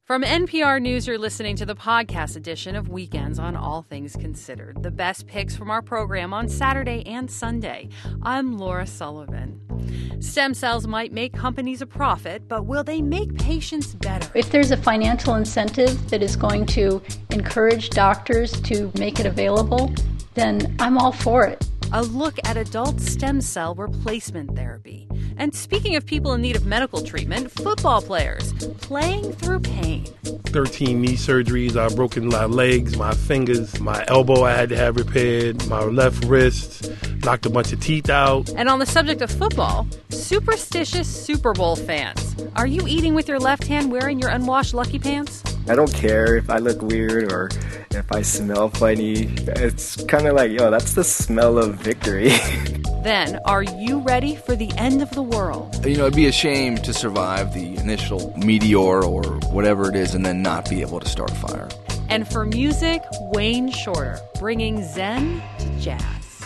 From NPR News, you're listening to the podcast edition of Weekends on All Things Considered, the best picks from our program on Saturday and Sunday. I'm Laura Sullivan. Stem cells might make companies a profit, but will they make patients better? If there's a financial incentive that is going to encourage doctors to make it available, then I'm all for it. A look at adult stem cell replacement therapy. And speaking of people in need of medical treatment, football players playing through pain. 13 knee surgeries. I've broken my legs, my fingers, my elbow I had to have repaired, my left wrist, knocked a bunch of teeth out. And on the subject of football, superstitious Super Bowl fans. Are you eating with your left hand wearing your unwashed Lucky Pants? I don't care if I look weird or if I smell funny. It's kind of like, that's the smell of victory. Then, are you ready for the end of the world? It'd be a shame to survive the initial meteor or whatever it is and then not be able to start a fire. And for music, Wayne Shorter, bringing Zen to jazz.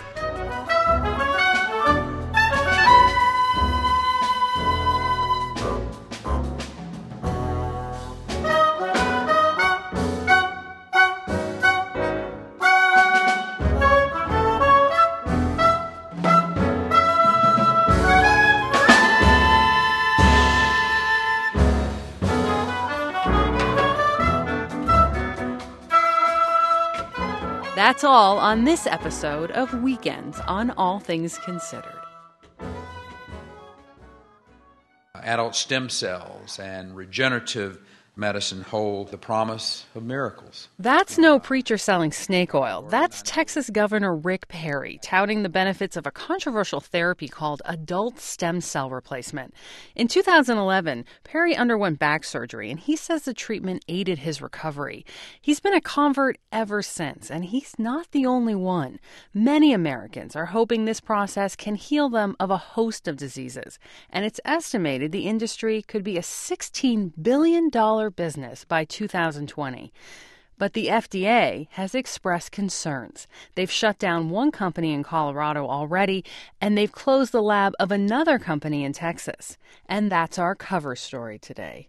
That's all on this episode of Weekends on All Things Considered. Adult stem cells and regenerative medicine hold the promise of miracles. That's no preacher selling snake oil. That's Texas Governor Rick Perry touting the benefits of a controversial therapy called adult stem cell replacement. In 2011, Perry underwent back surgery, and he says the treatment aided his recovery. He's been a convert ever since, and he's not the only one. Many Americans are hoping this process can heal them of a host of diseases, and it's estimated the industry could be a $16 billion business by 2020. But the FDA has expressed concerns. They've shut down one company in Colorado already, and they've closed the lab of another company in Texas. And that's our cover story today.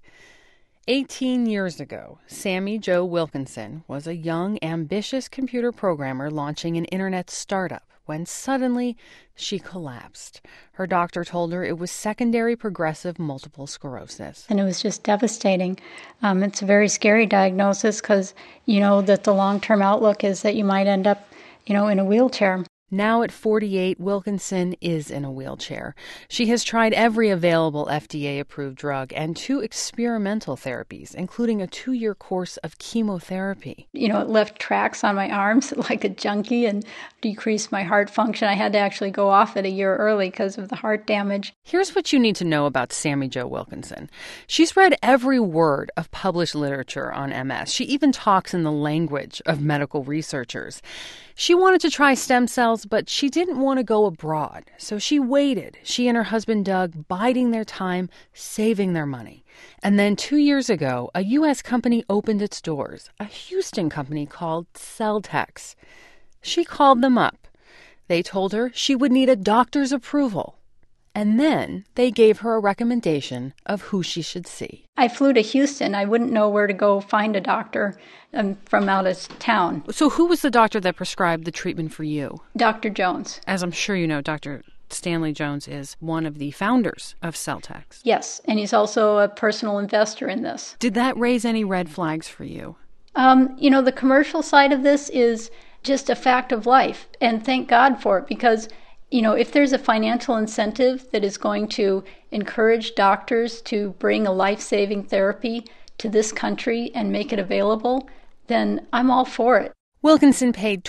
18 years ago, Sammy Jo Wilkinson was a young, ambitious computer programmer launching an internet startup when suddenly she collapsed. Her doctor told her it was secondary progressive multiple sclerosis. And it was just devastating. It's a very scary diagnosis because you know that the long-term outlook is that you might end up, in a wheelchair. Now at 48, Wilkinson is in a wheelchair. She has tried every available FDA-approved drug and 2 experimental therapies, including a 2-year course of chemotherapy. It left tracks on my arms like a junkie and decreased my heart function. I had to actually go off it a year early because of the heart damage. Here's what you need to know about Sammy Jo Wilkinson. She's read every word of published literature on MS. She even talks in the language of medical researchers. She wanted to try stem cells, but she didn't want to go abroad. So she waited, she and her husband Doug biding their time, saving their money. And then 2 years ago, a U.S. company opened its doors, a Houston company called Celtex. She called them up. They told her she would need a doctor's approval. And then they gave her a recommendation of who she should see. I flew to Houston. I wouldn't know where to go find a doctor from out of town. So who was the doctor that prescribed the treatment for you? Dr. Jones. As I'm sure you know, Dr. Stanley Jones is one of the founders of Celtex. Yes, and he's also a personal investor in this. Did that raise any red flags for you? The commercial side of this is just a fact of life, and thank God for it, because if there's a financial incentive that is going to encourage doctors to bring a life-saving therapy to this country and make it available, then I'm all for it. Wilkinson paid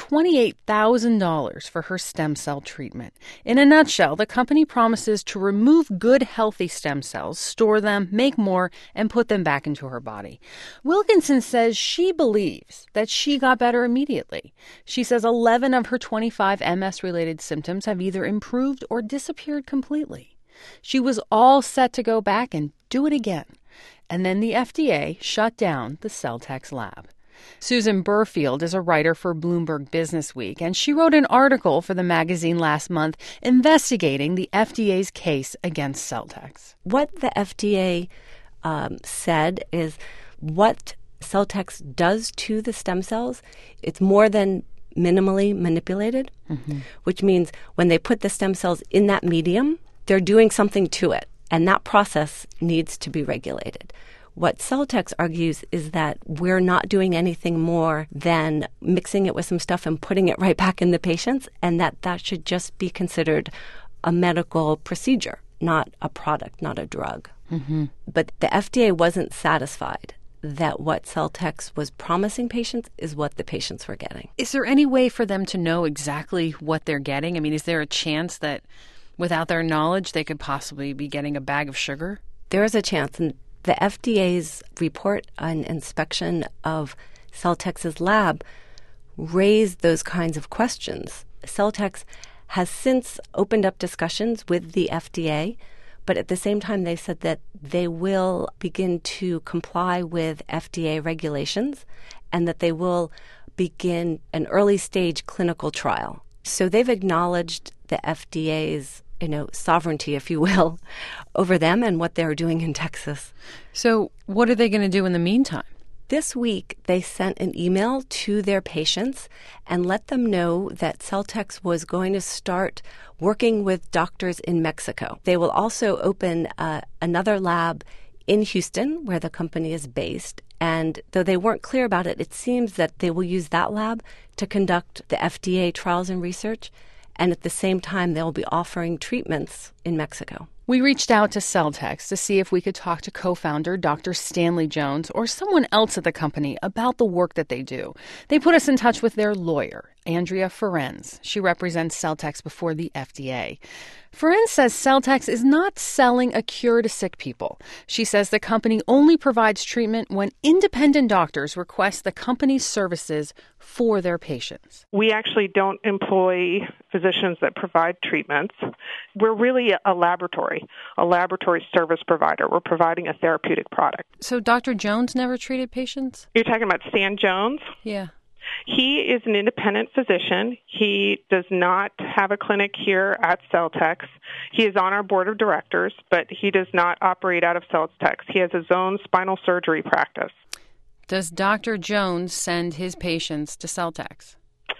$28,000 for her stem cell treatment. In a nutshell, the company promises to remove good, healthy stem cells, store them, make more, and put them back into her body. Wilkinson says she believes that she got better immediately. She says 11 of her 25 MS-related symptoms have either improved or disappeared completely. She was all set to go back and do it again. And then the FDA shut down the Celtex lab. Susan Burfield is a writer for Bloomberg Businessweek, and she wrote an article for the magazine last month investigating the FDA's case against Celtex. What the FDA said is, What Celtex does to the stem cells, it's more than minimally manipulated, which means when they put the stem cells in that medium, they're doing something to it, and that process needs to be regulated. What Celtex argues is that we're not doing anything more than mixing it with some stuff and putting it right back in the patients, and that should just be considered a medical procedure, not a product, not a drug. But the FDA wasn't satisfied that what Celtex was promising patients is what the patients were getting. Is there any way for them to know exactly what they're getting? I mean, is there a chance that without their knowledge, they could possibly be getting a bag of sugar? There is a chance. And the FDA's report on inspection of Celtex's lab raised those kinds of questions. Celtex has since opened up discussions with the FDA, but at the same time, they said that they will begin to comply with FDA regulations and that they will begin an early stage clinical trial. So they've acknowledged the FDA's, sovereignty, if you will, over them and what they're doing in Texas. So what are they going to do in the meantime? This week, they sent an email to their patients and let them know that Celtex was going to start working with doctors in Mexico. They will also open another lab in Houston, where the company is based. And though they weren't clear about it, it seems that they will use that lab to conduct the FDA trials and research. And at the same time, they'll be offering treatments in Mexico. We reached out to Celtex to see if we could talk to co-founder Dr. Stanley Jones or someone else at the company about the work that they do. They put us in touch with their lawyer, Andrea Ferenz. She represents Celtex before the FDA. Ferenz says Celtex is not selling a cure to sick people. She says the company only provides treatment when independent doctors request the company's services for their patients. We actually don't employ physicians that provide treatments. We're really a laboratory service provider. We're providing a therapeutic product. So Dr. Jones never treated patients? You're talking about Stan Jones? Yeah. He is an independent physician. He does not have a clinic here at Celtex. He is on our board of directors, but he does not operate out of Celtex. He has his own spinal surgery practice. Does Dr. Jones send his patients to Celtex?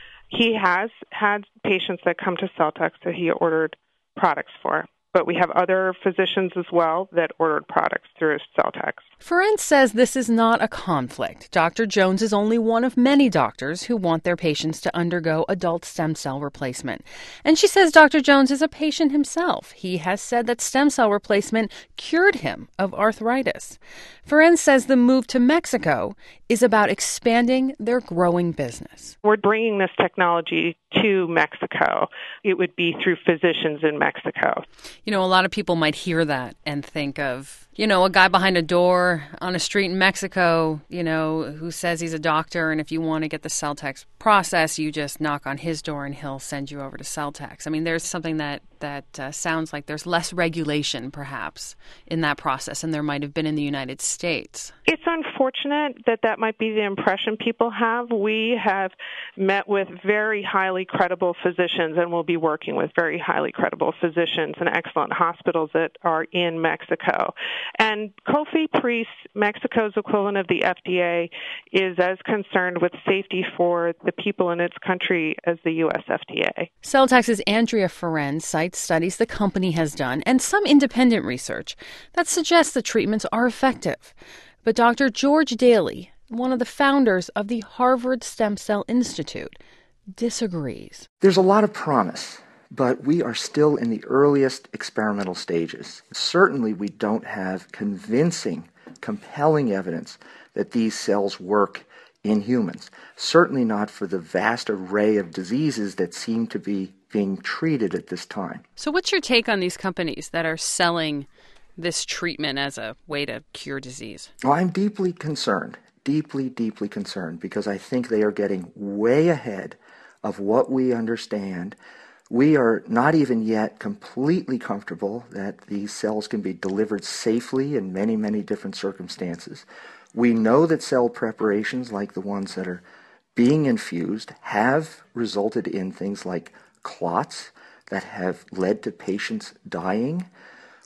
He has had patients that come to Celtex that he ordered products for. But we have other physicians as well that ordered products through Celtex. Ferenz says this is not a conflict. Dr. Jones is only one of many doctors who want their patients to undergo adult stem cell replacement. And she says Dr. Jones is a patient himself. He has said that stem cell replacement cured him of arthritis. Ferenz says the move to Mexico is about expanding their growing business. We're bringing this technology to Mexico. It would be through physicians in Mexico. A lot of people might hear that and think of, a guy behind a door on a street in Mexico, who says he's a doctor. And if you want to get the Celtex process, you just knock on his door and he'll send you over to Celtex. I mean, there's something that sounds like there's less regulation, perhaps, in that process than there might have been in the United States. It's unfortunate that might be the impression people have. We have met with very highly credible physicians and will be working with very highly credible physicians and excellent hospitals that are in Mexico. And COFEPRIS, Mexico's equivalent of the FDA, is as concerned with safety for the people in its country as the U.S. FDA. Celtex's Andrea Ferenz cites studies the company has done and some independent research that suggests the treatments are effective. But Dr. George Daly, one of the founders of the Harvard Stem Cell Institute, disagrees. There's a lot of promise, but we are still in the earliest experimental stages. Certainly we don't have convincing, compelling evidence that these cells work in humans. Certainly not for the vast array of diseases that seem to be being treated at this time. So what's your take on these companies that are selling this treatment as a way to cure disease? Well, I'm deeply concerned, deeply concerned, because I think they are getting way ahead of what we understand. We are not even yet completely comfortable that these cells can be delivered safely in many, many different circumstances. We know that cell preparations like the ones that are being infused have resulted in things like clots that have led to patients dying.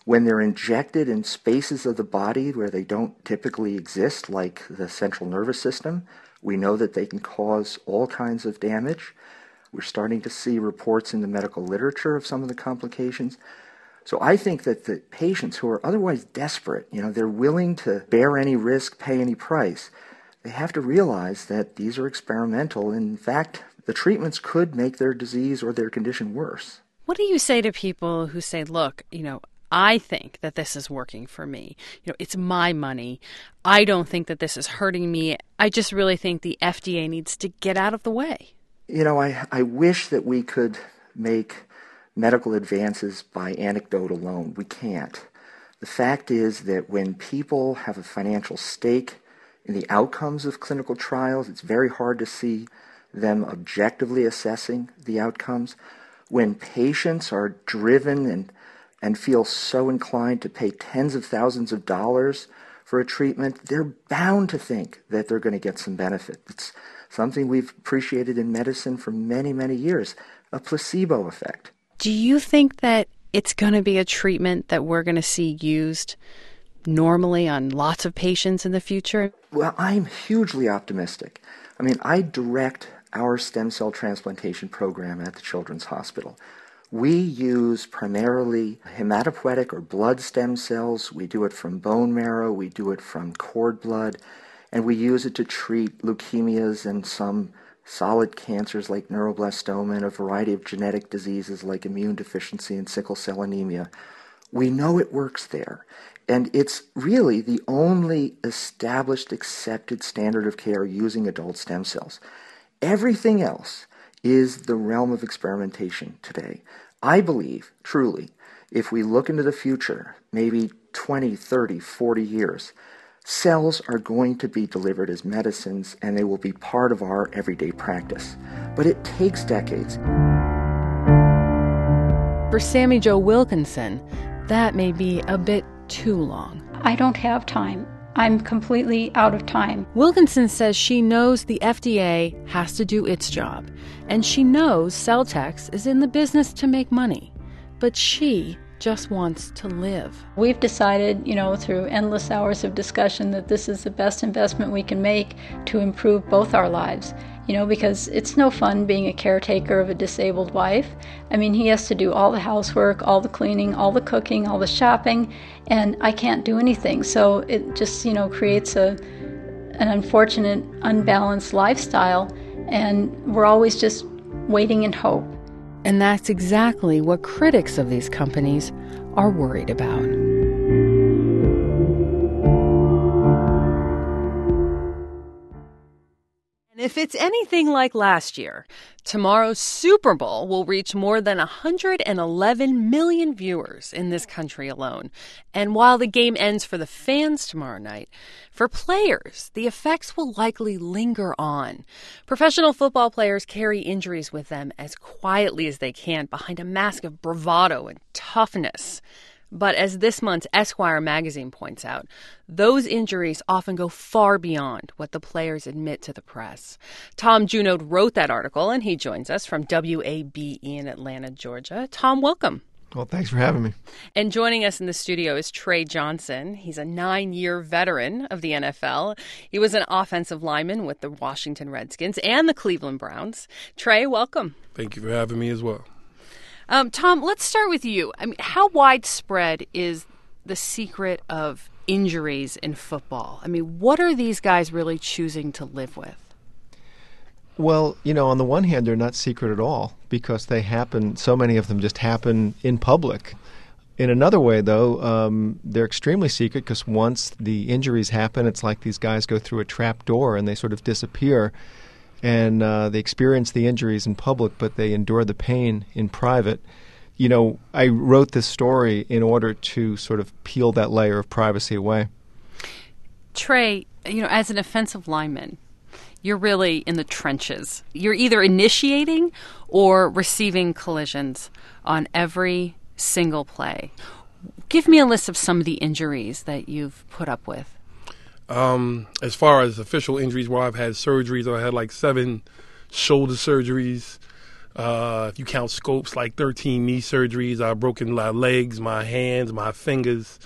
When they're injected in spaces of the body where they don't typically exist, like the central nervous system, we know that they can cause all kinds of damage. We're starting to see reports in the medical literature of some of the complications. So I think that the patients who are otherwise desperate, they're willing to bear any risk, pay any price, they have to realize that these are experimental. In fact, the treatments could make their disease or their condition worse. What do you say to people who say, look, I think that this is working for me. It's my money. I don't think that this is hurting me. I just really think the FDA needs to get out of the way. I wish that we could make medical advances by anecdote alone. We can't. The fact is that when people have a financial stake in the outcomes of clinical trials, it's very hard to see them objectively assessing the outcomes. When patients are driven and feel so inclined to pay tens of thousands of dollars for a treatment, they're bound to think that they're going to get some benefit. It's something we've appreciated in medicine for many, many years, a placebo effect. Do you think that it's going to be a treatment that we're going to see used normally on lots of patients in the future? Well, I'm hugely optimistic. I direct our stem cell transplantation program at the Children's Hospital. We use primarily hematopoietic or blood stem cells. We do it from bone marrow. We do it from cord blood. And we use it to treat leukemias and some solid cancers like neuroblastoma and a variety of genetic diseases like immune deficiency and sickle cell anemia. We know it works there. And it's really the only established, accepted standard of care using adult stem cells. Everything else is the realm of experimentation today. I believe, truly, if we look into the future, maybe 20, 30, 40 years, cells are going to be delivered as medicines and they will be part of our everyday practice. But it takes decades. For Sammy Jo Wilkinson, that may be a bit too long. I don't have time. I'm completely out of time. Wilkinson says she knows the FDA has to do its job, and she knows Celtex is in the business to make money, but she just wants to live. We've decided, through endless hours of discussion that this is the best investment we can make to improve both our lives. Because it's no fun being a caretaker of a disabled wife. He has to do all the housework, all the cleaning, all the cooking, all the shopping, and I can't do anything. So it just, creates an unfortunate, unbalanced lifestyle, and we're always just waiting in hope. And that's exactly what critics of these companies are worried about. If it's anything like last year, tomorrow's Super Bowl will reach more than 111 million viewers in this country alone. And while the game ends for the fans tomorrow night, for players, the effects will likely linger on. Professional football players carry injuries with them as quietly as they can behind a mask of bravado and toughness. But as this month's Esquire magazine points out, those injuries often go far beyond what the players admit to the press. Tom Junod wrote that article, and he joins us from WABE in Atlanta, Georgia. Tom, welcome. Well, thanks for having me. And joining us in the studio is Trey Johnson. He's a 9-year veteran of the NFL. He was an offensive lineman with the Washington Redskins and the Cleveland Browns. Trey, welcome. Thank you for having me as well. Tom, let's start with you. How widespread is the secret of injuries in football? What are these guys really choosing to live with? Well, on the one hand, they're not secret at all because they happen, so many of them just happen in public. In another way, though, they're extremely secret because once the injuries happen, it's like these guys go through a trap door and they sort of disappear. And they experience the injuries in public, but they endure the pain in private. I wrote this story in order to sort of peel that layer of privacy away. Trey, as an offensive lineman, you're really in the trenches. You're either initiating or receiving collisions on every single play. Give me a list of some of the injuries that you've put up with. As far as official injuries, where I've had surgeries, I had like 7 shoulder surgeries, If you count scopes, like 13 knee surgeries. I've broken my legs, my hands, my fingers,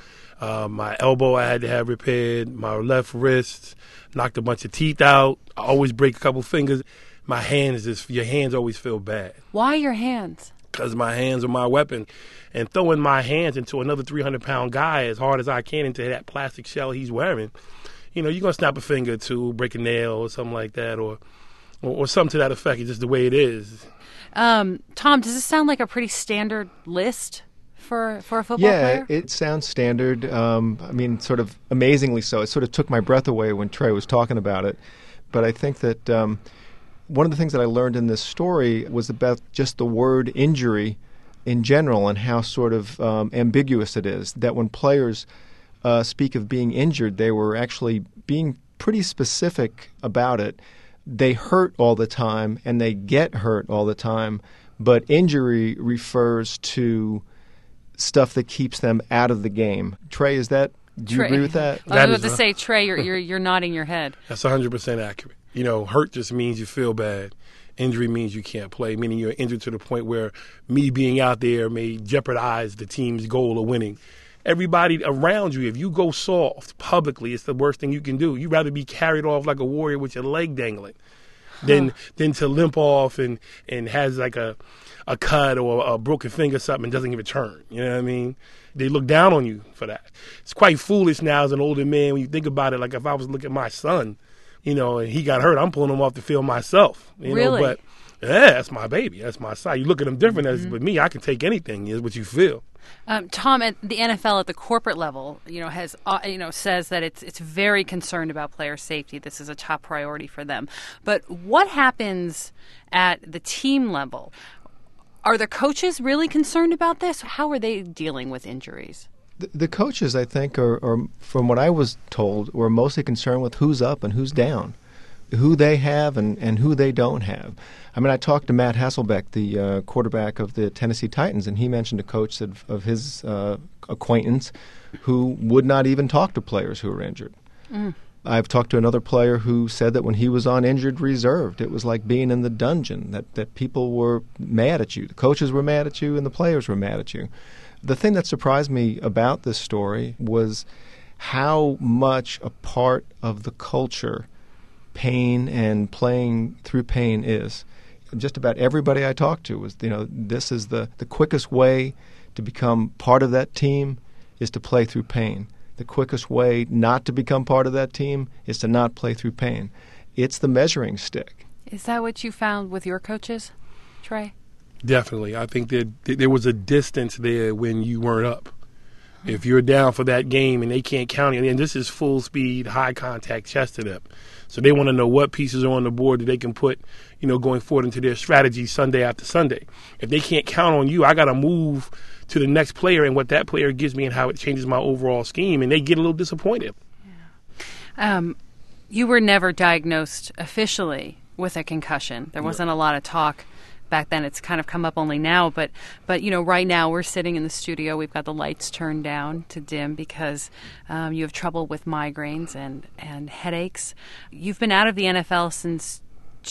my elbow I had to have repaired, my left wrist, knocked a bunch of teeth out. I always break a couple fingers. My hands, your hands always feel bad. Why your hands? Because my hands are my weapon. And throwing my hands into another 300-pound guy as hard as I can into that plastic shell he's wearing, you're going to snap a finger or two, break a nail or something like that, or something to that effect. It's just the way it is. Tom, does this sound like a pretty standard list for a football player? Yeah, it sounds standard. Sort of amazingly so. It sort of took my breath away when Trey was talking about it. But I think that one of the things that I learned in this story was about just the word injury in general and how sort of ambiguous it is. That when players speak of being injured, they were actually being pretty specific about it. They hurt all the time and they get hurt all the time, but injury refers to stuff that keeps them out of the game. Trey, do you agree with that? I was about to say, Trey, you're nodding your head. That's 100% accurate. Hurt just means you feel bad. Injury means you can't play, meaning you're injured to the point where me being out there may jeopardize the team's goal of winning. Everybody around you, if you go soft publicly, it's the worst thing you can do. You'd rather be carried off like a warrior with your leg dangling than to limp off and has like a cut or a broken finger or something and doesn't even turn. You know what I mean? They look down on you for that. It's quite foolish now as an older man when you think about it. Like if I was looking at my son, and he got hurt, I'm pulling him off the field myself. Really? But yeah, that's my baby. That's my son. You look at him different but me, I can take anything is what you feel. Tom, at the NFL at the corporate level, has says that it's very concerned about player safety. This is a top priority for them. But what happens at the team level? Are the coaches really concerned about this? How are they dealing with injuries? The coaches, I think, are, from what I was told, were mostly concerned with who's up and who's down, who they have and who they don't have. I mean, I talked to Matt Hasselbeck, the quarterback of the Tennessee Titans, and he mentioned a coach of his acquaintance who would not even talk to players who were injured. I've talked to another player who said that when he was on injured reserve, it was like being in the dungeon, that people were mad at you. The coaches were mad at you and the players were mad at you. The thing that surprised me about this story was how much a part of the culture pain and playing through pain is. Just about everybody I talked to was, this is the quickest way to become part of that team is to play through pain. The quickest way not to become part of that team is to not play through pain. It's the measuring stick. Is that what you found with your coaches, Trey? Definitely. I think that there was a distance there when you weren't up. If you're down for that game and they can't count you, and this is full speed, high contact, chest to them. So they want to know what pieces are on the board that they can put, going forward into their strategy Sunday after Sunday. If they can't count on you, I got to move to the next player and what that player gives me and how it changes my overall scheme, and they get a little disappointed. Yeah. You were never diagnosed officially with a concussion. There wasn't a lot of talk back then. It's kind of come up only now, but right now we're sitting in the studio. We've got the lights turned down to dim because you have trouble with migraines and headaches. You've been out of the NFL since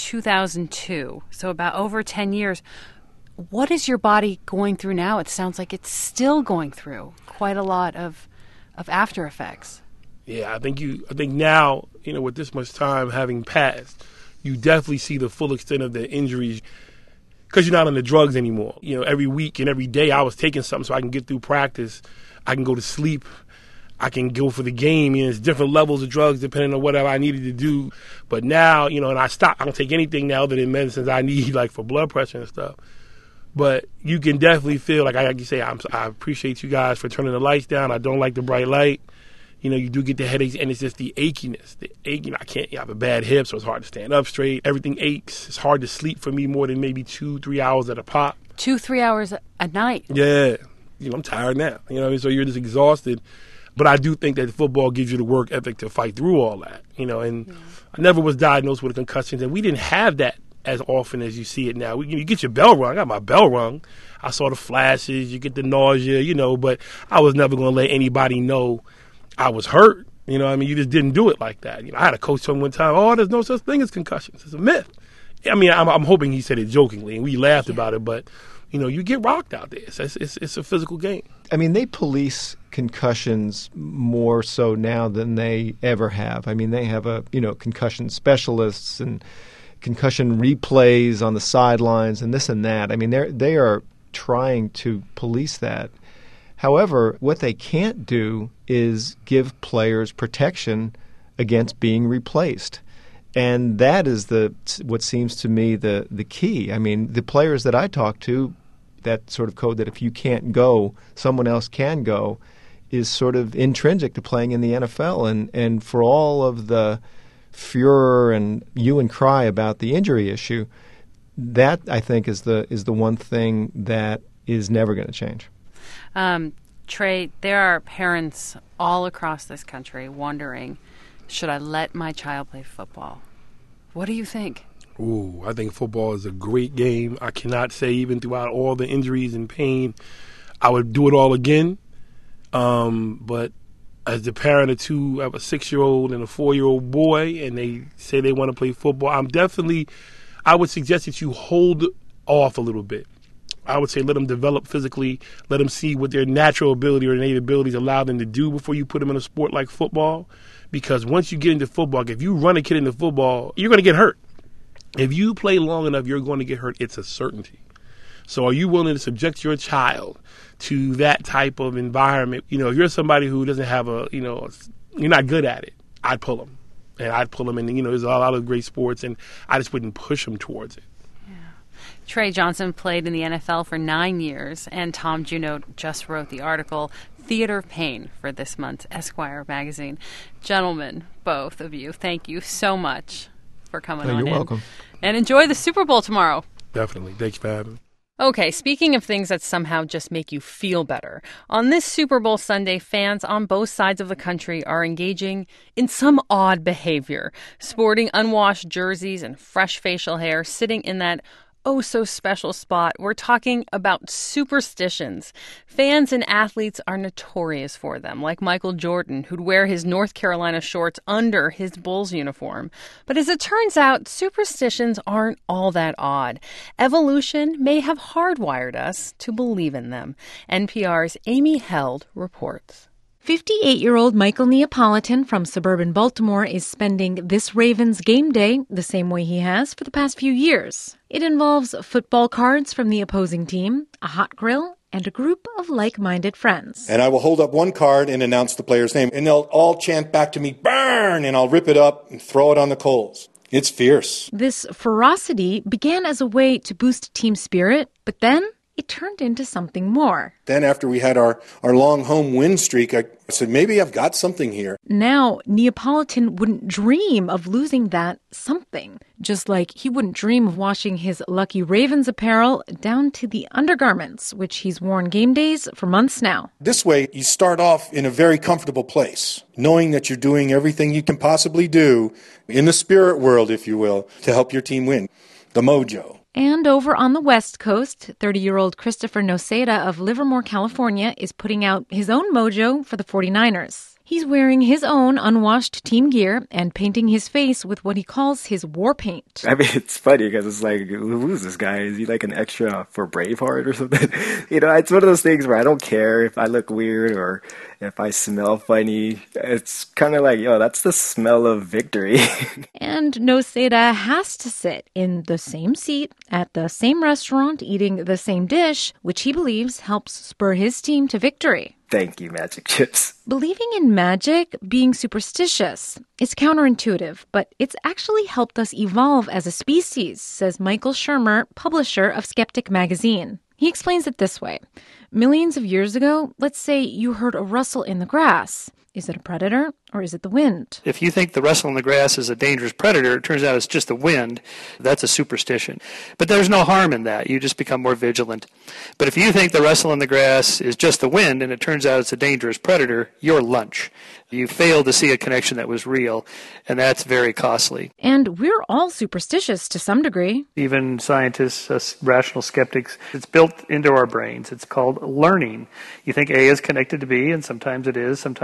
2002, so about over 10 years. What is your body going through now? It sounds like it's still going through quite a lot of after effects. Yeah, I think now, with this much time having passed, you definitely see the full extent of the injuries. Because you're not on the drugs anymore. Every week and every day I was taking something so I can get through practice. I can go to sleep. I can go for the game. It's different levels of drugs depending on whatever I needed to do. But now, and I stopped. I don't take anything now other than medicines I need, like for blood pressure and stuff. But you can definitely feel, like you say, I appreciate you guys for turning the lights down. I don't like the bright light. You do get the headaches, and it's just the achiness. I have a bad hip, so it's hard to stand up straight. Everything aches. It's hard to sleep for me more than maybe 2-3 hours at a pop. 2-3 hours a night? Yeah. I'm tired now. So you're just exhausted. But I do think that football gives you the work ethic to fight through all that. I never was diagnosed with a concussion, and we didn't have that as often as you see it now. You get your bell rung. I got my bell rung. I saw the flashes. You get the nausea, but I was never going to let anybody know I was hurt. You just didn't do it like that. I had a coach tell me one time, there's no such thing as concussions. It's a myth. I mean, I'm hoping he said it jokingly, and we laughed about it, but, you get rocked out there. It's a physical game. I mean, they police concussions more so now than they ever have. I mean, they have concussion specialists and concussion replays on the sidelines and this and that. I mean, they are trying to police that. However, what they can't do is give players protection against being replaced. And that is what seems to me the key. I mean, the players that I talk to, that sort of code that if you can't go, someone else can go, is sort of intrinsic to playing in the NFL. And for all of the furor and hue and cry about the injury issue, that I think is the one thing that is never going to change. Trey, there are parents all across this country wondering, should I let my child play football? What do you think? Ooh, I think football is a great game. I cannot say, even throughout all the injuries and pain, I would do it all again. But as the parent of two, I have a 6-year-old and a 4-year-old boy, and they say they want to play football, I would suggest that you hold off a little bit. I would say let them develop physically, let them see what their natural ability or innate abilities allow them to do before you put them in a sport like football. Because once you get into football, if you run a kid into football, you're going to get hurt. If you play long enough, you're going to get hurt. It's a certainty. So are you willing to subject your child to that type of environment? If you're somebody who doesn't have you're not good at it, I'd pull them. And I'd pull them in. There's a lot of great sports, and I just wouldn't push them towards it. Trey Johnson played in the NFL for 9 years, and Tom Junod just wrote the article, Theater of Pain, for this month's Esquire magazine. Gentlemen, both of you, thank you so much for coming on in. You're welcome. And enjoy the Super Bowl tomorrow. Definitely. Thanks for having me. Okay, speaking of things that somehow just make you feel better, on this Super Bowl Sunday, fans on both sides of the country are engaging in some odd behavior, sporting unwashed jerseys and fresh facial hair, sitting in that oh-so-special spot. We're talking about superstitions. Fans and athletes are notorious for them, like Michael Jordan, who'd wear his North Carolina shorts under his Bulls uniform. But as it turns out, superstitions aren't all that odd. Evolution may have hardwired us to believe in them. NPR's Amy Held reports. 58-year-old Michael Neapolitan from suburban Baltimore is spending this Ravens game day the same way he has for the past few years. It involves football cards from the opposing team, a hot grill, and a group of like-minded friends. And I will hold up one card and announce the player's name, and they'll all chant back to me, "Burn!" and I'll rip it up and throw it on the coals. It's fierce. This ferocity began as a way to boost team spirit, but then it turned into something more. Then after we had our long home win streak, I said, maybe I've got something here. Now, Neapolitan wouldn't dream of losing that something, just like he wouldn't dream of washing his Lucky Ravens apparel down to the undergarments, which he's worn game days for months now. This way, you start off in a very comfortable place, knowing that you're doing everything you can possibly do in the spirit world, if you will, to help your team win. The mojo. And over on the West Coast, 30-year-old Christopher Noceda of Livermore, California, is putting out his own mojo for the 49ers. He's wearing his own unwashed team gear and painting his face with what he calls his war paint. I mean, it's funny because it's like, who's this guy? Is he like an extra for Braveheart or something? It's one of those things where I don't care if I look weird or if I smell funny. It's kind of like, that's the smell of victory. And Noceda has to sit in the same seat at the same restaurant eating the same dish, which he believes helps spur his team to victory. Thank you, Magic Chips. Believing in magic, being superstitious, it's counterintuitive, but it's actually helped us evolve as a species, says Michael Shermer, publisher of Skeptic magazine. He explains it this way. Millions of years ago, let's say you heard a rustle in the grass. Is it a predator or is it the wind? If you think the rustle in the grass is a dangerous predator, it turns out it's just the wind. That's a superstition. But there's no harm in that. You just become more vigilant. But if you think the rustle in the grass is just the wind and it turns out it's a dangerous predator, you're lunch. You failed to see a connection that was real, and that's very costly. And we're all superstitious to some degree. Even scientists, us rational skeptics, it's built into our brains. It's called learning. You think A is connected to B, and sometimes it is, sometimes it isn't.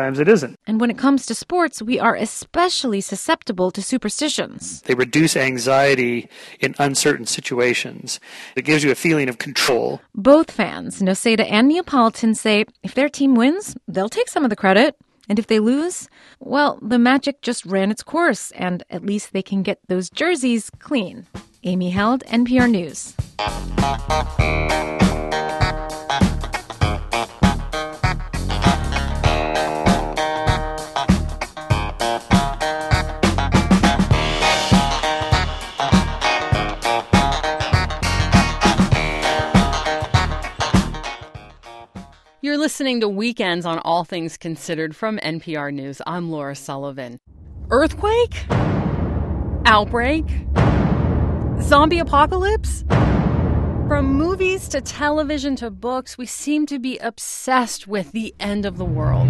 doesn't. And when it comes to sports, we are especially susceptible to superstitions. They reduce anxiety in uncertain situations. It gives you a feeling of control. Both fans, Noseda and Neapolitan, say if their team wins, they'll take some of the credit. And if they lose, well, the Magic just ran its course, and at least they can get those jerseys clean. Amy Held, NPR News. You're listening to Weekends on All Things Considered from NPR News. I'm Laura Sullivan. Earthquake? Outbreak? Zombie apocalypse? From movies to television to books, we seem to be obsessed with the end of the world.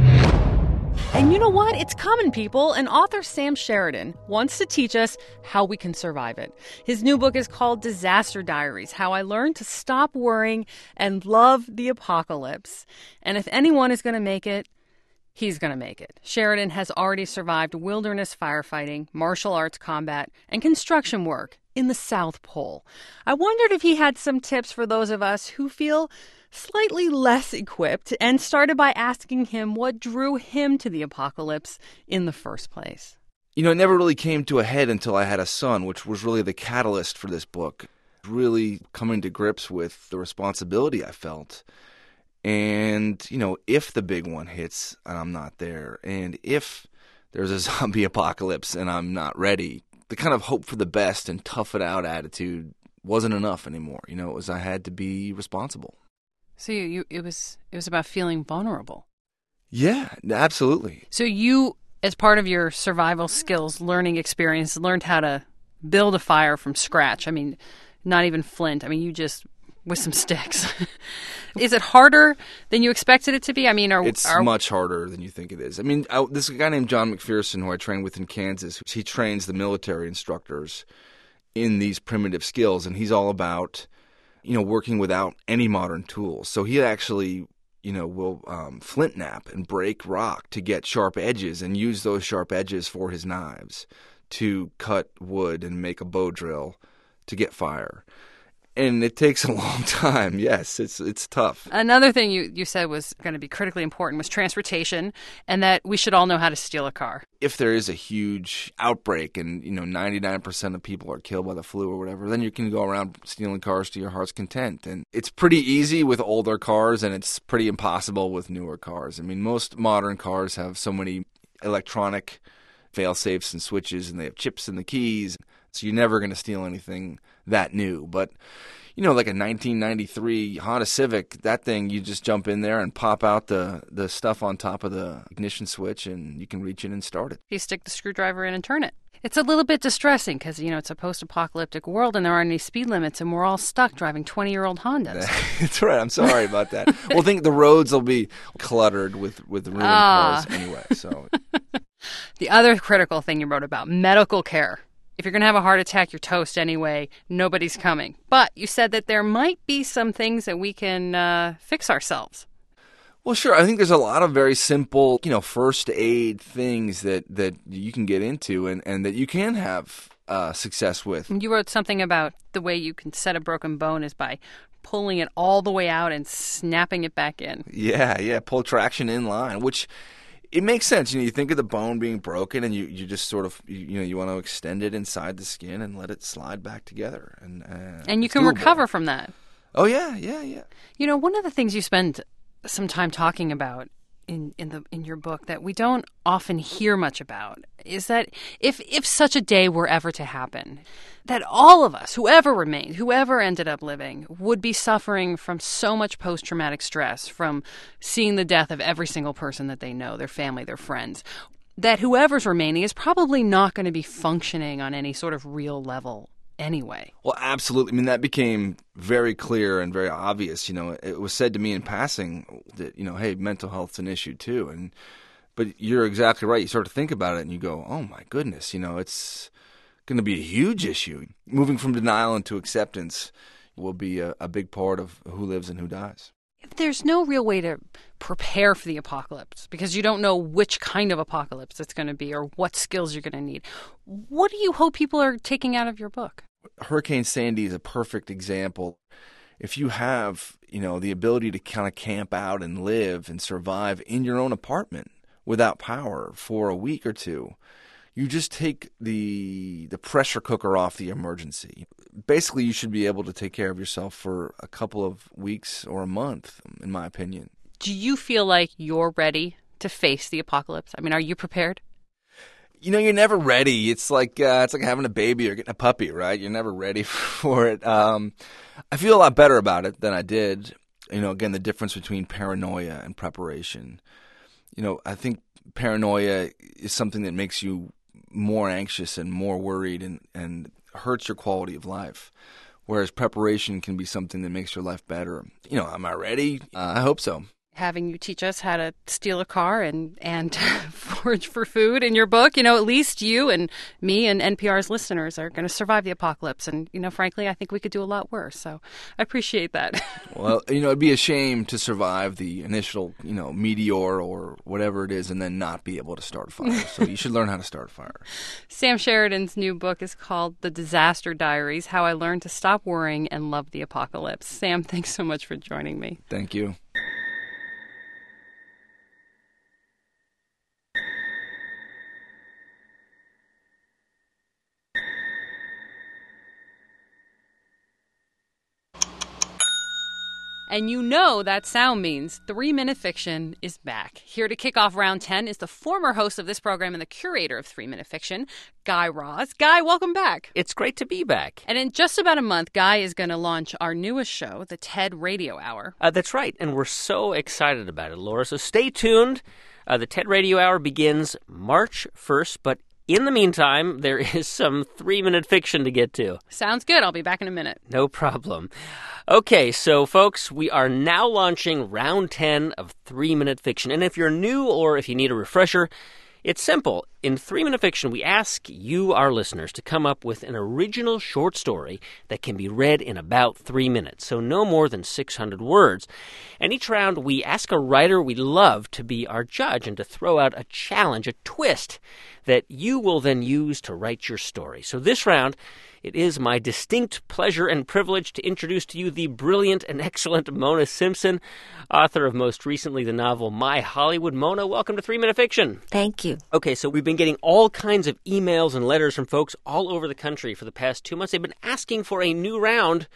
And you know what? It's coming, people. And author Sam Sheridan wants to teach us how we can survive it. His new book is called Disaster Diaries: How I Learned to Stop Worrying and Love the Apocalypse. And if anyone is going to make it, he's going to make it. Sheridan has already survived wilderness firefighting, martial arts combat, and construction work in the South Pole. I wondered if he had some tips for those of us who feel slightly less equipped, and started by asking him what drew him to the apocalypse in the first place. You know, it never really came to a head until I had a son, which was really the catalyst for this book. Really coming to grips with the responsibility I felt. And, you know, if the big one hits and I'm not there, and if there's a zombie apocalypse and I'm not ready, the kind of hope for the best and tough it out attitude wasn't enough anymore. You know, I had to be responsible. So it was about feeling vulnerable. Yeah, absolutely. So you, as part of your survival skills learning experience, learned how to build a fire from scratch. I mean, not even flint. I mean, you just with some sticks. Is it harder than you expected it to be? I mean, it's much harder than you think it is. I mean, this guy named John McPherson, who I trained with in Kansas, he trains the military instructors in these primitive skills, and he's all about, you know, working without any modern tools. So he actually, you know, will flint knap and break rock to get sharp edges and use those sharp edges for his knives to cut wood and make a bow drill to get fire. And it takes a long time. Yes, it's tough. Another thing you said was going to be critically important was transportation, and that we should all know how to steal a car. If there is a huge outbreak and, you know, 99% of people are killed by the flu or whatever, then you can go around stealing cars to your heart's content. And it's pretty easy with older cars, and it's pretty impossible with newer cars. I mean, most modern cars have so many electronic fail-safes and switches, and they have chips in the keys. So you're never going to steal anything that new. But, you know, like a 1993 Honda Civic, that thing, you just jump in there and pop out the stuff on top of the ignition switch, and you can reach in and start it. You stick the screwdriver in and turn it. It's a little bit distressing because, you know, it's a post-apocalyptic world and there aren't any speed limits and we're all stuck driving 20-year-old Hondas. That's right. I'm sorry about that. Well, I think the roads will be cluttered with ruined cars anyway. So, the other critical thing you wrote about, medical care. If you're going to have a heart attack, you're toast anyway. Nobody's coming. But you said that there might be some things that we can fix ourselves. Well, sure. I think there's a lot of very simple, you know, first aid things that you can get into and that you can have success with. You wrote something about the way you can set a broken bone is by pulling it all the way out and snapping it back in. Yeah. Pull traction in line, which it makes sense. You know, you think of the bone being broken and you just sort of, you know, you want to extend it inside the skin and let it slide back together. And you can recover from that. Oh, yeah. You know, one of the things you spend some time talking about in your book that we don't often hear much about is that if such a day were ever to happen, that all of us, whoever remained, whoever ended up living, would be suffering from so much post-traumatic stress from seeing the death of every single person that they know, their family, their friends, that whoever's remaining is probably not going to be functioning on any sort of real level anyway. Well, absolutely. I mean, that became very clear and very obvious. You know, it was said to me in passing that, you know, hey, mental health's an issue too. But you're exactly right. You start to think about it and you go, oh my goodness, you know, it's going to be a huge issue. Moving from denial into acceptance will be a big part of who lives and who dies. there's no real way to prepare for the apocalypse because you don't know which kind of apocalypse it's going to be or what skills you're going to need. What do you hope people are taking out of your book? Hurricane Sandy is a perfect example. If you have, the ability to kind of camp out and live and survive in your own apartment without power for a week or two, you just take the pressure cooker off the emergency. Basically, you should be able to take care of yourself for a couple of weeks or a month, in my opinion. Do you feel like you're ready to face the apocalypse? I mean, are you prepared? You're never ready. It's like having a baby or getting a puppy, right? You're never ready for it. I feel a lot better about it than I did. Again, the difference between paranoia and preparation. I think paranoia is something that makes you more anxious and more worried and hurts your quality of life, whereas preparation can be something that makes your life better. Am I ready? I hope so. Having you teach us how to steal a car and forage for food in your book, at least you and me and NPR's listeners are going to survive the apocalypse. And, frankly, I think we could do a lot worse. So I appreciate that. Well, it'd be a shame to survive the initial, meteor or whatever it is and then not be able to start a fire. So you should learn how to start a fire. Sam Sheridan's new book is called The Disaster Diaries: How I Learned to Stop Worrying and Love the Apocalypse. Sam, thanks so much for joining me. Thank you. And that sound means 3 Minute Fiction is back. Here to kick off round 10 is the former host of this program and the curator of 3 Minute Fiction, Guy Raz. Guy, welcome back. It's great to be back. And in just about a month, Guy is going to launch our newest show, the TED Radio Hour. That's right, and we're so excited about it, Laura. So stay tuned. The TED Radio Hour begins March 1st, but in the meantime, there is some 3 Minute Fiction to get to. Sounds good. I'll be back in a minute. No problem. Okay, so folks, we are now launching round 10 of 3 Minute Fiction. And if you're new or if you need a refresher, it's simple. In 3 Minute Fiction, we ask you, our listeners, to come up with an original short story that can be read in about 3 minutes, so no more than 600 words. And each round, we ask a writer we love to be our judge and to throw out a challenge, a twist, that you will then use to write your story. So this round, it is my distinct pleasure and privilege to introduce to you the brilliant and excellent Mona Simpson, author of most recently the novel My Hollywood. Mona, welcome to 3 Minute Fiction. Thank you. Okay, so we've been getting all kinds of emails and letters from folks all over the country for the past 2 months. They've been asking for a new round.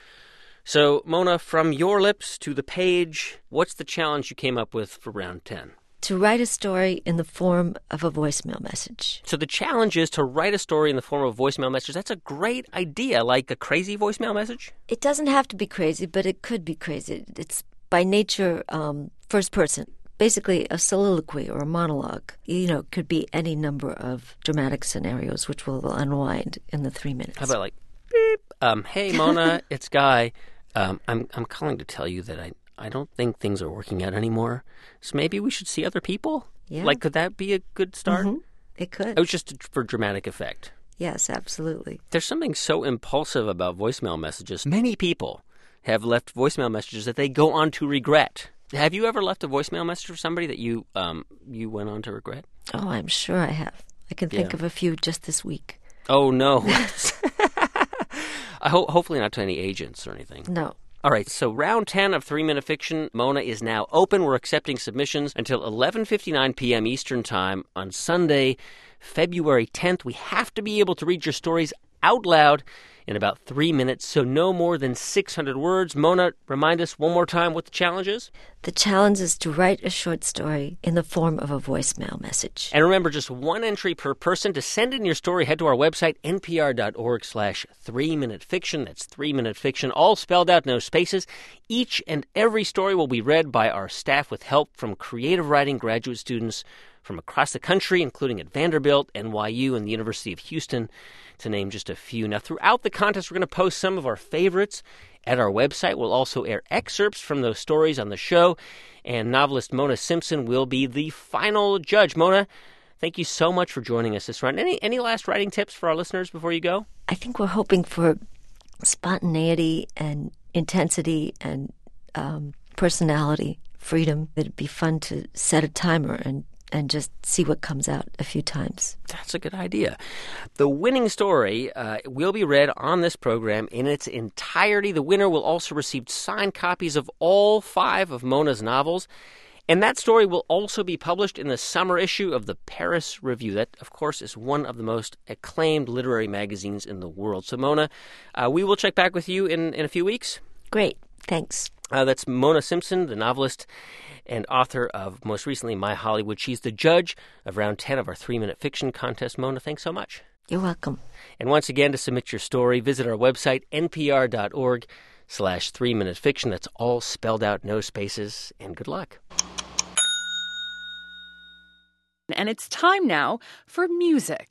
So, Mona, from your lips to the page, what's the challenge you came up with for round 10? To write a story in the form of a voicemail message. So the challenge is to write a story in the form of a voicemail message. That's a great idea, like a crazy voicemail message? It doesn't have to be crazy, but it could be crazy. It's by nature first person. Basically a soliloquy or a monologue. It could be any number of dramatic scenarios which will unwind in the 3 minutes. How about like, beep, hey Mona, it's Guy. I'm calling to tell you that I don't think things are working out anymore. So maybe we should see other people? Yeah. Like, could that be a good start? Mm-hmm. It could. It was just for dramatic effect. Yes, absolutely. There's something so impulsive about voicemail messages. Many people have left voicemail messages that they go on to regret. Have you ever left a voicemail message for somebody that you went on to regret? Oh, I'm sure I have. I can think of a few just this week. Oh, no. Hopefully not to any agents or anything. No. All right, so round 10 of 3 Minute Fiction, Mona, is now open. We're accepting submissions until 11:59 p.m. Eastern Time on Sunday, February 10th. We have to be able to read your stories out loud in about 3 minutes, so no more than 600 words. Mona, remind us one more time what the challenge is. The challenge is to write a short story in the form of a voicemail message. And remember, just one entry per person. To send in your story, head to our website, npr.org/3minutefiction. That's 3 Minute Fiction, all spelled out, no spaces. Each and every story will be read by our staff with help from creative writing graduate students from across the country, including at Vanderbilt, NYU, and the University of Houston, to name just a few. Now, throughout the contest, we're going to post some of our favorites at our website. We'll also air excerpts from those stories on the show, and novelist Mona Simpson will be the final judge. Mona, thank you so much for joining us this round. Any last writing tips for our listeners before you go? I think we're hoping for spontaneity and intensity and personality, freedom. It'd be fun to set a timer and just see what comes out a few times. That's a good idea. The winning story will be read on this program in its entirety. The winner will also receive signed copies of all 5 of Mona's novels. And that story will also be published in the summer issue of the Paris Review. That, of course, is one of the most acclaimed literary magazines in the world. So, Mona, we will check back with you in a few weeks. Great. Thanks. That's Mona Simpson, the novelist and author of, most recently, My Hollywood. She's the judge of round 10 of our 3-minute fiction contest. Mona, thanks so much. You're welcome. And once again, to submit your story, visit our website, npr.org/3-minute fiction. That's all spelled out, no spaces, and good luck. And it's time now for music.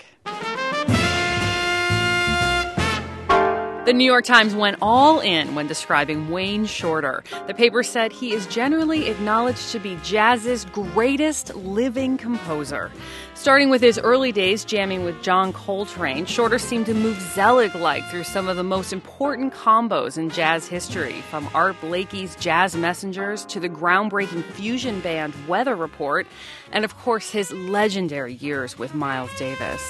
The New York Times went all in when describing Wayne Shorter. The paper said he is generally acknowledged to be jazz's greatest living composer. Starting with his early days jamming with John Coltrane, Shorter seemed to move Zelig-like through some of the most important combos in jazz history, from Art Blakey's Jazz Messengers to the groundbreaking fusion band Weather Report, and of course his legendary years with Miles Davis.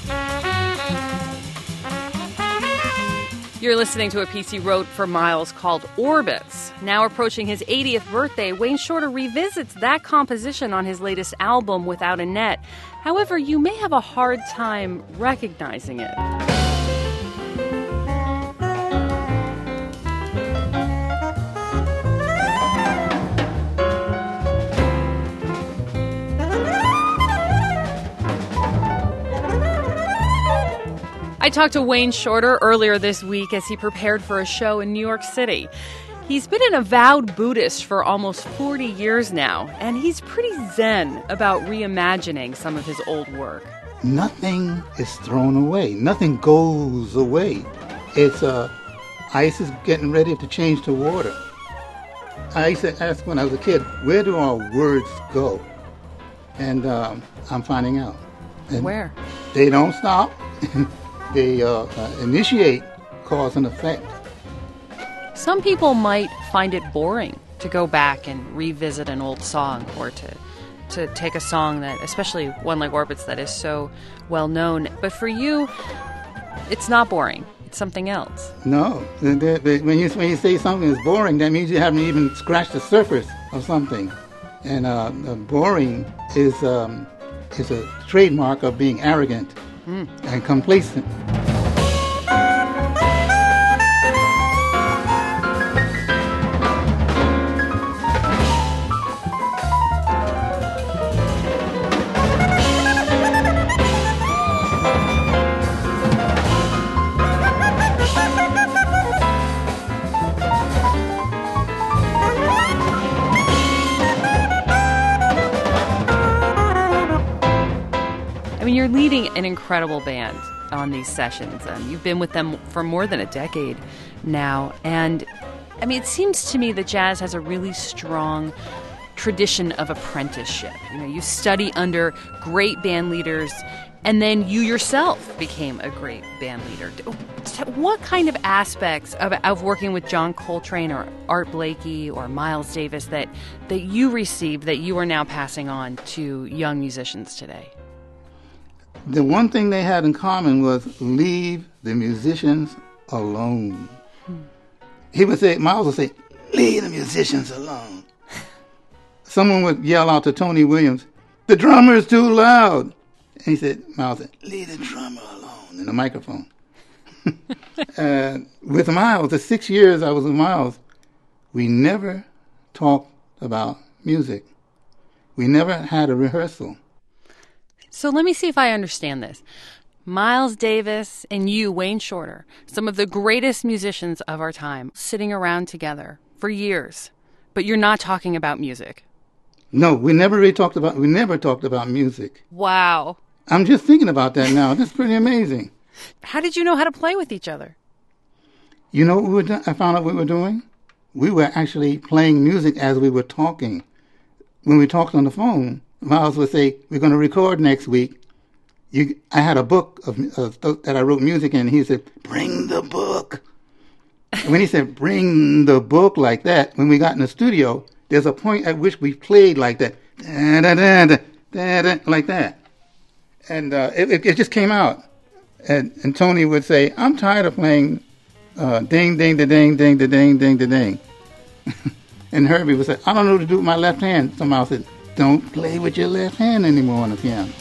You're listening to a piece he wrote for Miles called Orbits. Now approaching his 80th birthday, Wayne Shorter revisits that composition on his latest album, Without a Net. However, you may have a hard time recognizing it. I talked to Wayne Shorter earlier this week as he prepared for a show in New York City. He's been an avowed Buddhist for almost 40 years now, and he's pretty zen about reimagining some of his old work. Nothing is thrown away. Nothing goes away. It's ice is getting ready to change to water. I used to ask when I was a kid, where do our words go? And I'm finding out. And where? They don't stop. They initiate cause and effect. Some people might find it boring to go back and revisit an old song, or to take a song that, especially one like Orbits, that is so well known. But for you, it's not boring. It's something else. No. When you say something is boring, that means you haven't even scratched the surface of something. And boring is a trademark of being arrogant and complacent. You're leading an incredible band on these sessions. You've been with them for more than a decade now. And, it seems to me that jazz has a really strong tradition of apprenticeship. You study under great band leaders, and then you yourself became a great band leader. What kind of aspects of working with John Coltrane or Art Blakey or Miles Davis that you received that you are now passing on to young musicians today? The one thing they had in common was leave the musicians alone. He would say, Miles would say, leave the musicians alone. Someone would yell out to Tony Williams, the drummer is too loud. And he said, Miles said, leave the drummer alone in the microphone. With Miles, the 6 years I was with Miles, we never talked about music. We never had a rehearsal. So let me see if I understand this. Miles Davis and you, Wayne Shorter, some of the greatest musicians of our time, sitting around together for years, but you're not talking about music. No, we never talked about music. Wow. I'm just thinking about that now. That's pretty amazing. How did you know how to play with each other? You know what I found out we were doing? We were actually playing music as we were talking. When we talked on the phone, Miles would say, we're going to record next week. I had a book that I wrote music in. He said, bring the book. When he said, bring the book like that, when we got in the studio, there's a point at which we played like that, like that. And it just came out. And Tony would say, I'm tired of playing ding, ding, da ding, ding, da ding, ding, da ding. And Herbie would say, I don't know what to do with my left hand. Somebody said, don't play with your left hand anymore on the piano.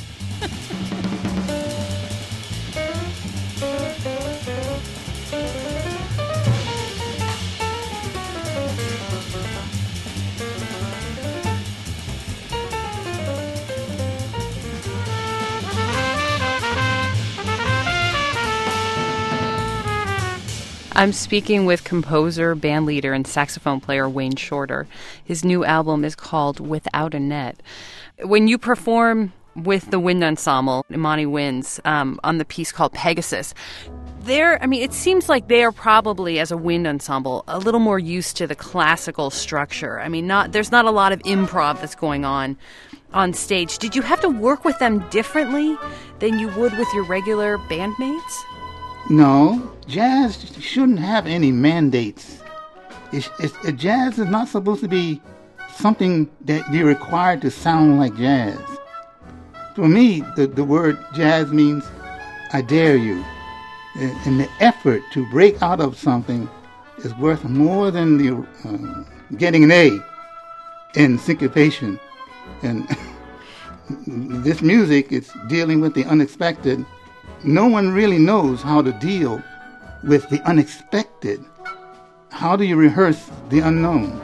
I'm speaking with composer, bandleader, and saxophone player Wayne Shorter. His new album is called Without a Net. When you perform with the wind ensemble, Imani Winds, on the piece called Pegasus, it seems like they are probably, as a wind ensemble, a little more used to the classical structure. There's not a lot of improv that's going on stage. Did you have to work with them differently than you would with your regular bandmates? No, jazz shouldn't have any mandates. Jazz is not supposed to be something that you're required to sound like jazz. For me, the word jazz means I dare you. And the effort to break out of something is worth more than the getting an A in syncopation. And this music is dealing with the unexpected. No one really knows how to deal with the unexpected. How do you rehearse the unknown?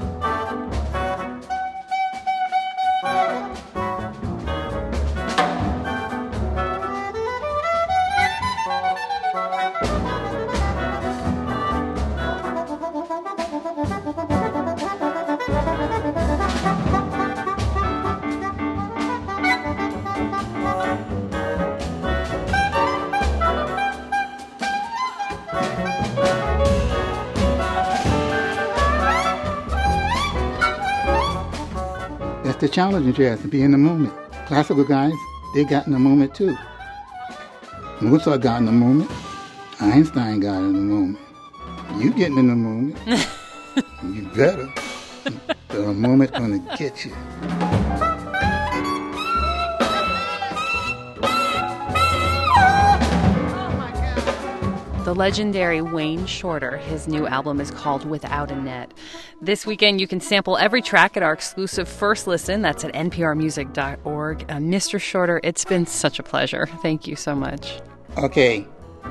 The challenge in jazz to be in the moment. Classical guys, they got in the moment too. Mozart got in the moment. Einstein got in the moment. You getting in the moment. You better. The moment's gonna get you. The legendary Wayne Shorter. His new album is called Without a Net. This weekend, you can sample every track at our exclusive First Listen. That's at nprmusic.org. Mr. Shorter, it's been such a pleasure. Thank you so much. Okay.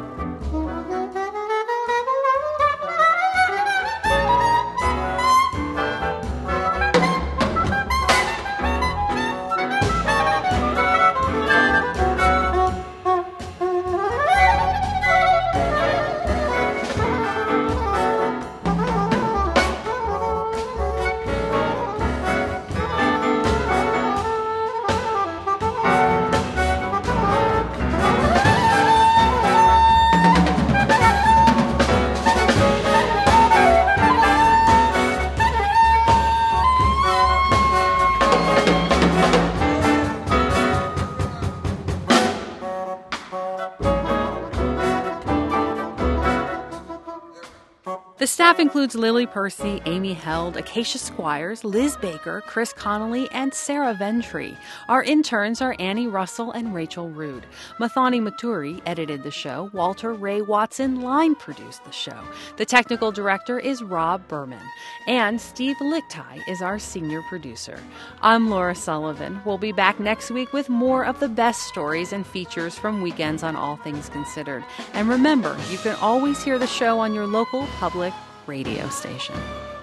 The staff includes Lily Percy, Amy Held, Acacia Squires, Liz Baker, Chris Connolly, and Sarah Ventry. Our interns are Annie Russell and Rachel Rood. Mathani Maturi edited the show. Walter Ray Watson line produced the show. The technical director is Rob Berman. And Steve Lichtai is our senior producer. I'm Laura Sullivan. We'll be back next week with more of the best stories and features from Weekends on All Things Considered. And remember, you can always hear the show on your local public radio station.